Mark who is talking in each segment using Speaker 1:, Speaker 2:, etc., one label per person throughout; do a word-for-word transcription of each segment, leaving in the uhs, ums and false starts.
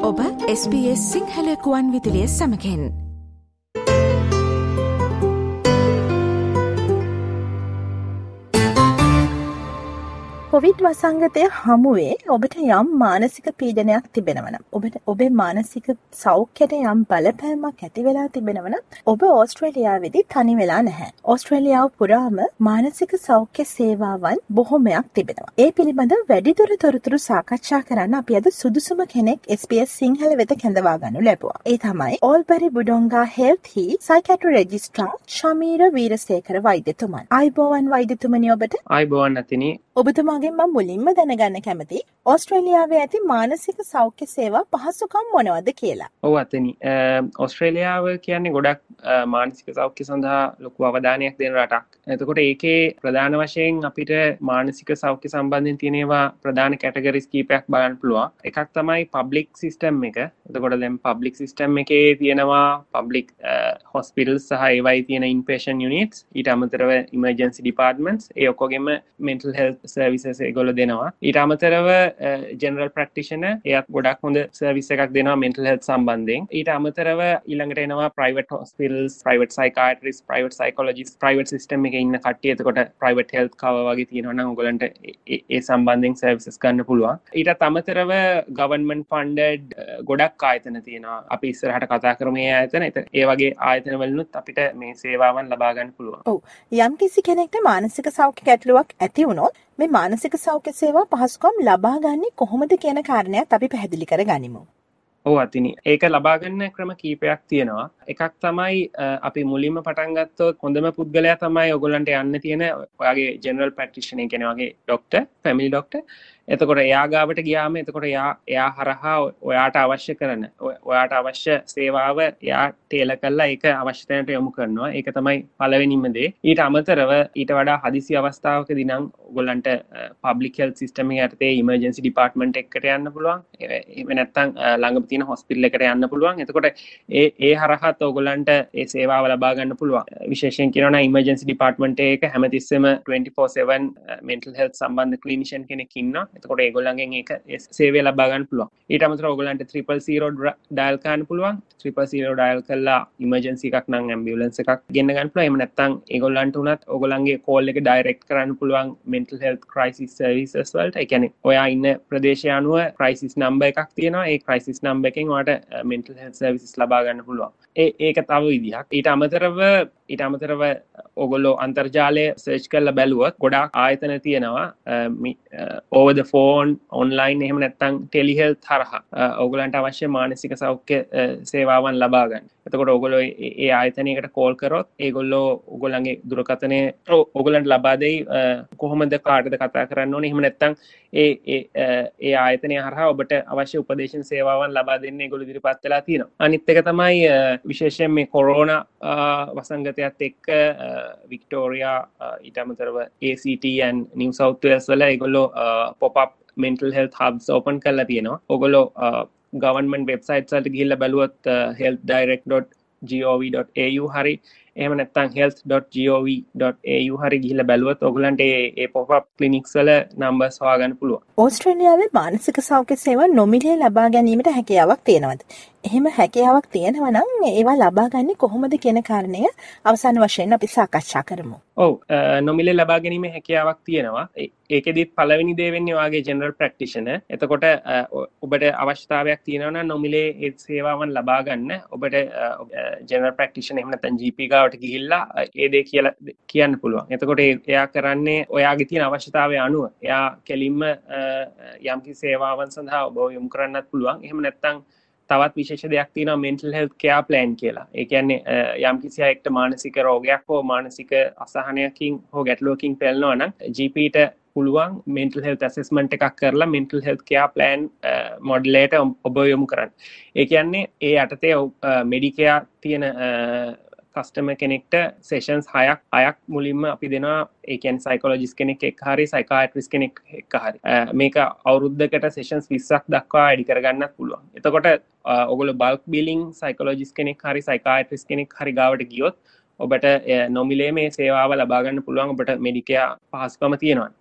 Speaker 1: ඔබ S B S Sinhala කුවන් විදුලිය සමගින්.
Speaker 2: කොවිඩ් වසංගතය හමුවේ ඔබට යම් මානසික පීඩනයක් තිබෙනවා නම් ඔබට ඔබේ මානසික සෞඛ්‍යයට යම් බලපෑමක් ඇති වෙලා තිබෙනවා නම් ඔබ ඕස්ට්‍රේලියාවේදී තනි වෙලා නැහැ. ඕස්ට්‍රේලියාව පුරාම මානසික සෞඛ්‍ය සේවාවන් බොහොමයක් තිබෙනවා. ඒ පිළිබඳව වැඩිදුර තොරතුරු සාකච්ඡා කරන්න අපි අද සුදුසුම කෙනෙක් එස් බී එස් සිංහල වෙත කැඳවා ගන්නු ලැබුවා. ඒ තමයි ඕල්බරි බුඩොංගා හෙල්ත්හි සයිකියාට්‍රි රෙජිස්ට්‍රාර් ශමීර වීරසේකර වෛද්‍යතුමන්. ආයුබෝවන් වෛද්‍යතුමනි ඔබට.
Speaker 3: ආයුබෝවන් අතිනි.
Speaker 2: ඔබතුමාගෙන් මම මුලින්ම දැනගන්න කැමති ඕස්ට්‍රේලියාවේ ඇති මානසික සෞඛ්‍ය සේවා පහසුකම් මොනවද කියලා.
Speaker 3: ඔව් අතිනි. ඕස්ට්‍රේලියාව කියන්නේ ගොඩක් මානසික සෞඛ්‍ය සඳහා ලොකු අවධානයක් දෙන රටක්. එතකොට ඒකේ ප්‍රධාන වශයෙන් අපිට මානසික සෞඛ්‍ය සම්බන්ධයෙන් තියෙනවා ප්‍රධාන කැටගරිස් කීපයක් බලන්න පුළුවන්. එකක් තමයි පබ්ලික් සිස්ටම් එක. එතකොට දැන් පබ්ලික් සිස්ටම් එකේ තියෙනවා පබ්ලික් හොස්පිටල්ස් සහ ඒවයි තියෙන ඉන්පේෂන් යුනිට්ස්, ඊට අමතරව ඉමර්ජන්සි ඩිපාර්ට්මන්ට්ස්, ඒ ඔක්කොගෙම මෙන්ටල් හෙල්ත් සර්විසස් ඒගොල්ලෝ දෙනවා. ඊට අමතරව ජෙනරල් ප්‍රැක්ටිෂනර් එයාත් ගොඩක් හොඳ සර්විස් එකක් දෙනවා මෙන්ටල් හෙල්ත් සම්බන්ධයෙන්. ඊට අමතරව ඊළඟට එනවා private hospitals, private psychiatrist, private psychologist, private system එකේ ඉන්න කට්ටිය. එතකොට ප්‍රයිවට් හෙල්ත් කවර් වගේ තියෙනවා නම් ඔයගලන්ට ඒ සම්බන්ධයෙන් සර්විසස් ගන්න පුළුවන්. ඊටත් අමතරව ගවර්න්මන්ට් ෆන්ඩඩ් ගොඩක් ආයතන තියෙනවා. අපි ඉස්සරහට කතා කරමු මේ ආයතන. ඒ වගේ ආයතන වලිනුත් අපිට මේ සේවාවන් ලබා ගන්න පුළුවන්.
Speaker 2: ඔව්. යම් කිසි කෙනෙක්ට මානසික සෞඛ්‍ය ගැටලුවක් ඇති වුණොත් මේ මානසික සෞඛ්‍ය සේවා පහසුකම් ලබා ගන්නේ කොහොමද කියන කාරණයක් අපි පැහැදිලි කරගනිමු.
Speaker 3: ඔව් අතිනි. ඒක ලබා ගන්න ක්‍රම කීපයක් තියෙනවා. එකක් තමයි අපි මුලින්ම පටන් ගත්තොත් හොඳම පුද්ගලයා තමයි ඔයගොල්ලන්ට යන්න තියෙන ඔයාගේ ජෙනරල් ප්‍රැක්ටිෂනර් කියන්නේ ඔයාගේ ડોක්ටර්, ෆැමිලි ડોක්ටර්. එතකොට එයා ගාවට ගියාම එතකොට එයා එයා හරහා ඔයාට අවශ්‍ය කරන ඔයාට අවශ්‍ය සේවාව එයා ටේලර් කරලා ඒක අවශ්‍ය තැනට යොමු කරනවා. ඒක තමයි පළවෙනිම දේ. ඊට අමතරව ඊට වඩා හදිසි අවස්ථාවකදී නම් ඔයගොල්ලන්ට පබ්ලික් හෙල්ත් සිස්ටම් එක යටතේ ඉමර්ජන්සි ඩිපාර්ට්මන්ට් එකකට යන්න පුළුවන්. එහෙම නැත්නම් ළඟම තියෙන හොස්පිටල් එකට යන්න පුළුවන්. එතකොට ඒ ඒ හරහාත් ඔයගොල්ලන්ට ඒ සේවාව ලබා ගන්න පුළුවන්. විශේෂයෙන් කියනවා නම් ඉමර්ජන්සි ඩිපාර්ට්මන්ට් එක හැමතිස්සෙම twenty-four seven මෙන්ටල් හෙල්ත් සම්බන්ධ ක්ලිනිෂියන් කෙනෙක් ඉන්නවා. එතකොට ඒගොල්ලන්ගෙන් ඒක සේවය ලබා ගන්න පුළුවන්. ඊට අමතරව ඔයගොල්ලන්ට triple zero ඩයල් කරන්න පුළුවන්. triple zero ඩයල් කළා ඉමර්ජන්සි එකක් නම් ඇම්බියුලන්ස් එකක් ගෙන්න ගන්න පුළුවන්. එහෙම නැත්නම් ඒගොල්ලන්ට උනත් ඔයගොල්ලන්ගේ කෝල් එක ඩයරෙක්ට් කරන්න පුළුවන් mental health crisis services වලට. ඒ කියන්නේ ඔයා ඉන්න ප්‍රදේශය අනුව crisis number එකක් තියෙනවා. ඒ crisis number එකෙන් ඔයාලට mental health services ලබා ගන්න පුළුවන්. ඒ ඒක තව විදිහක්. ඊට අමතරව ඊට අමතරව ඔයගොල්ලෝ අන්තර්ජාලය සර්ච් කරලා බැලුවොත් ගොඩාක් ආයතන තියෙනවා. over the phone, online, එහෙම නැත්නම් ටෙලිහෙල්ත් හරහා ඔයගොල්ලන්ට අවශ්‍ය මානසික සෞඛ්‍ය සේවාවන් ලබා ගන්න. එතකොට ඔයගොල්ලෝ ඒ ආයතනයකට කෝල් කරොත් ඒගොල්ලෝ ඔයගොල්ලන්ගේ දුරකථනය ඔයගොල්ලන්ට ලබා දෙයි. කොහොමද කාටද කතා කරන්න ඕනේ. එහෙම නැත්නම් ඒ ඒ ඒ ආයතනය හරහා ඔබට අවශ්‍ය උපදේශන සේවාවන් ලබා දෙන්න ඒගොල්ලෝ ඉදිරිපත් වෙලා තියෙනවා. අනිත් එක තමයි විශේෂයෙන් මේ කොරෝනා වසංගතයත් එක්ක වික්ටෝරියා, ඊට අමතරව A C T and New South Wales වල ඒගොල්ලෝ pop up mental health hubs open කරලා තියෙනවා. ඔයගොල්ලෝ government websites වලට ගිහිල්ලා බලුවොත් health direct dot gov dot a u හරි එහෙම නැත්නම් health dot gov dot a u හරි ගිහිල්ලා බැලුවොත් ඔයගලන්ට ඒ pop up clinics වල numbers හොයාගන්න පුළුවන්.
Speaker 2: ඕස්ට්‍රේලියාවේ මානසික සෞඛ්‍ය සේවා නොමිලේ ලබා ගැනීමට හැකියාවක් තියෙනවද? එහෙම හැකියාවක් තියෙනවා නම් ඒවා ලබා ගන්නේ කොහොමද කියන කාරණය අවසාන වශයෙන් අපි සාකච්ඡා කරමු.
Speaker 3: ඔව්, නොමිලේ ලබා ගැනීමේ හැකියාවක් තියෙනවා. ඒකෙදිත් පළවෙනි දේ වෙන්නේ ඔයාගේ ජෙනරල් ප්‍රැක්ටිෂනර්. එතකොට ඔබට අවශ්‍යතාවයක් තියෙනවා නම් නොමිලේ ඒ සේවාවන් ලබා ගන්න ඔබට ජෙනරල් ප්‍රැක්ටිෂනර් එහෙම නැත්නම් ජී පී ගාවට ගිහිල්ලා ඒ දේ කියලා කියන්න පුළුවන්. එතකොට එයා කරන්නේ ඔයාගේ තියෙන අවශ්‍යතාවය අනුව එයා කෙලින්ම යම්කිසි සේවාවන් සඳහා ඔබ යොමු කරන්නත් පුළුවන්. එහෙම නැත්නම් තවත් විශේෂ දෙයක් තියෙනවා mental health care plan කියලා. ඒ කියන්නේ යම්කිසි අයෙක්ට මානසික රෝගයක් හෝ මානසික අසහනයකින් හෝ ගැටලුවකින් පෙළෙනවා නම් ජී පීට පුළුවන් mental health assessment එකක් කරලා mental health care plan model එකට ඔබ යොමු කරන්න. ඒ කියන්නේ ඒ යටතේ Medicare තියෙන කස්ටමර් කෙනෙක්ට සෙෂන්ස් හයක් හයක් මුලින්ම අපි දෙනවා. ඒ කියන්නේ සයිකොලොජිස්ට් කෙනෙක් එක්ක හරි සයිකියාට්‍රිස්ට් කෙනෙක් එක්ක හරි මේක අවුරුද්දකට සෙෂන්ස් විස්සක් දක්වා වැඩි කරගන්නත් පුළුවන්. එතකොට ඔයගොල්ලෝ බල්ක් බිලින් සයිකොලොජිස්ට් කෙනෙක් හරි සයිකියාට්‍රිස්ට් කෙනෙක් හරි ගාවට ගියොත් ඔබට නොමිලේ මේ සේවාව ලබා ගන්න පුළුවන්. ඔබට මෙඩිකෙයාර් පහසුකම තියෙනවා.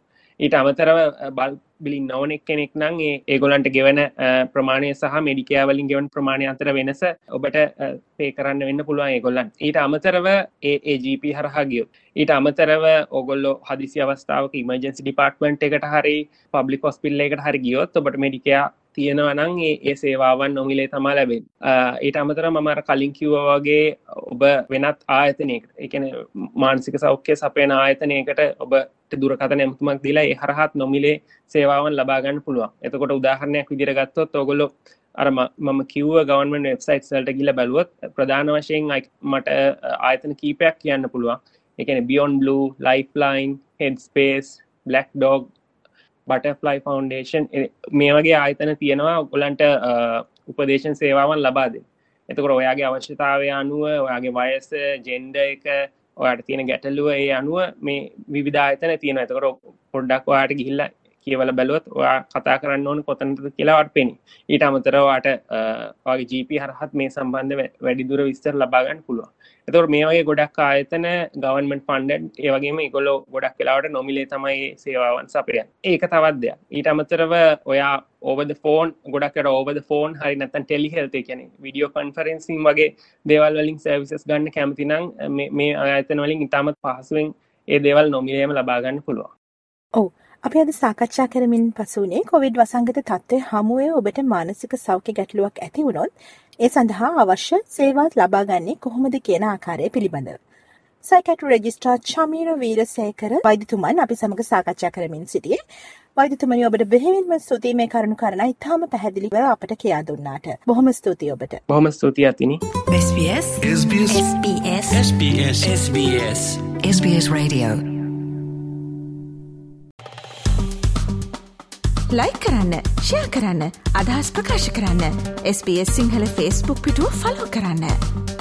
Speaker 3: ඊට අමතරව බල්බ් බිලින් නොවන කෙනෙක් නම් ඒ ඒගොල්ලන්ට ගෙවන ප්‍රමාණය සහ මෙඩිකෙයාර් වලින් ගෙවන ප්‍රමාණය අතර වෙනස ඔබට පේ කරන්න වෙන්න පුළුවන් ඒගොල්ලන්. ඊට අමතරව ඒ ඒ ජී පී හරහා ගියොත් ඊට අමතරව ඕගොල්ලෝ හදිසි අවස්ථාවක ඉමර්ජන්සි ඩිපාර්ට්මන්ට් එකට හරි පබ්ලික් හොස්පිටල් එකකට හරි ගියොත් ඔබට මෙඩිකෙයාර් තියෙනවා නම් ඒ ඒ සේවාවන් නොමිලේ තමයි ලැබෙන්නේ. ඊට අමතරව මම අර කලින් කිව්වා වගේ ඔබ වෙනත් ආයතනයකට, ඒ කියන්නේ මානසික සෞඛ්‍ය සපයන ආයතනයකට ඔබට දුරකථන ඇමතුමක් දීලා ඒ හරහාත් නොමිලේ සේවාවන් ලබා ගන්න පුළුවන්. එතකොට උදාහරණයක් විදිහට ගත්තොත් ඔයගොල්ලෝ අර මම කිව්ව ගවර්න්මන්ට් වෙබ්සයිට්ස් වලට ගිහලා බැලුවොත් ප්‍රධාන වශයෙන් මට ආයතන කීපයක් කියන්න පුළුවන්. ඒ කියන්නේ Beyond Blue, Lifeline, Headspace, Black Dog, Butterfly Foundation මේ වගේ ආයතන තියෙනවා ඔයගොල්ලන්ට උපදේශන සේවාවන් ලබා දෙන්න. එතකොට ඔයාගේ අවශ්‍යතාවය අනුව, ඔයාගේ වයස, ජෙන්ඩර් එක, ඔයාට තියෙන ගැටලුව ඒ අනුව මේ විවිධ ආයතන තියෙනවා. එතකොට පොඩ්ඩක් ඔයාට ගිහිල්ලා කියවලා බැලුවොත් ඔයා කතා කරන්න ඕනේ කොතනද කියලා ඔයාට පෙනේ. ඊට අමතරව ඔයාට ඔයාගේ ජී පී හරහත් මේ සම්බන්ධ වැඩි දුර විස්තර ලබා ගන්න පුළුවන්. එතකොට මේ වගේ ගොඩක් ආයතන ගවර්න්මන්ට් ෆන්ඩඩ්, ඒ වගේම ඒගොල්ලෝ ගොඩක් වෙලාවට නොමිලේ තමයි සේවාවන් සපයන්නේ. ඒක තවත් දෙයක්. ඊට අමතරව ඔයා over the phone ගොඩක් අර over the phone හරි නැත්නම් ටෙලි හෙල්ත්, ඒ කියන්නේ වීඩියෝ කොන්ෆරන්සින් වගේ දේවල් වලින් සර්විසස් ගන්න කැමති නම් මේ මේ ආයතන වලින් ඉතාමත් පහසුවෙන් ඒ දේවල් නොමිලේම ලබා ගන්න පුළුවන්.
Speaker 2: ඔව්. අපි අද සාකච්ඡා කරමින් පසුනේ කොවිඩ් වසංගත තත්ත්වය හමුවේ ඔබට මානසික සෞඛ්‍ය ගැටලුවක් ඇති වුණොත් ඒ සඳහා අවශ්‍ය සේවා ලබා ගන්නේ කොහොමද කියන ආකාරය පිළිබඳව. සයිකියාට්‍රි රෙජිස්ට්‍රාර් චමීර වීරසේකර වෛද්‍යතුමන් අපි සමග සාකච්ඡා කරමින් සිටියේ. වෛද්‍යතුමනි, ඔබට බෙහෙවින්ම ස්තුතියි මේ කරුණු කාරණා ඉතාම පැහැදිලිව අපට කියා දුන්නාට. බොහොම ස්තුතියි ඔබට.
Speaker 3: බොහොම ස්තුතියි අතිනි.
Speaker 1: S B S S B S S B S S B S S B S Radio like කරන්න, ෂෙයා කරන්න, අදහස් ප්‍රකාශ කරන්න. S B S Sinhala Facebook පිටුව ෆලෝ කරන්න.